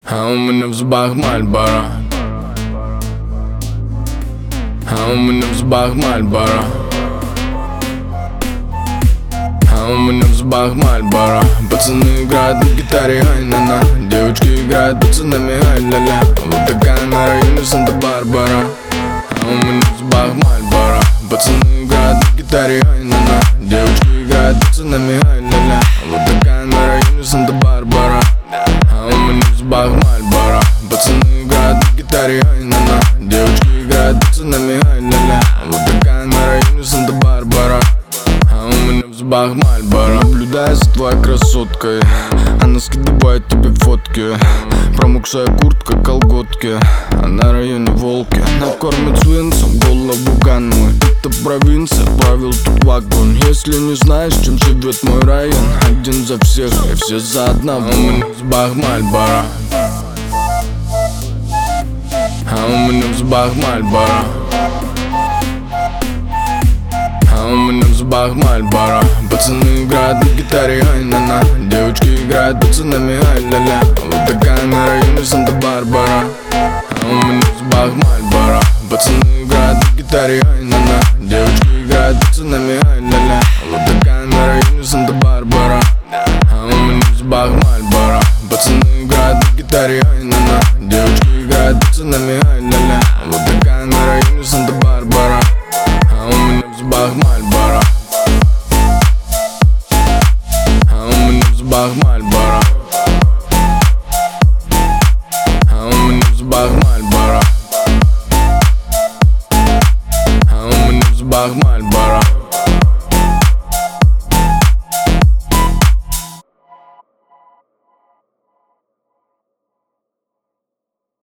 А у меня в зубах Мальборо. А у меня в зубах Мальборо. А у меня в зубах Мальборо. Пацаны играют на гитаре, ай-на-на. Девочки играют пацанами, ай-ля-ля. Вот такая на районе Санта-Барбара. А у меня в зубах Мальборо. Пацаны играют на гитаре, ай-на-на. Девочки играют пацанами, ай-ля-ля. Вот такая на районе Санта-Барбара. А у меня в зубах Мальборо. Пацаны играют на гитаре, ай-на-на. Девочки играют пацанами, ай-ля-ля. Вот такая на районе Санта-Барбара. А у меня в зубах Мальборо. Наблюдая за твоей красоткой, она скидывает тебе фотки. Промокшая куртка, колготки, а на районе волки. Накормят свинцем голову ганмы. Это провинция, правил тут вагон. Если не знаешь, чем живет мой район, один за всех и все за одного. А у меня в зубах Мальборо. А у меня в зубах Мальборо. А у меня в зубах Мальборо. Пацаны играют на гитаре, ай-на-на. Девочки играют пацанами, ай-ля-ля. Вот такая на районе Санта-Барбара. А у меня в зубах Мальборо. Пацаны играют на гитаре, ай-на-на. Девочки играют пацанами, ай-ля-ля. Вот такая на районе Санта-Барбара. А у меня в зубах Мальборо. Пацаны играют на гитаре, ай-на-на. Девочки играют пацанами,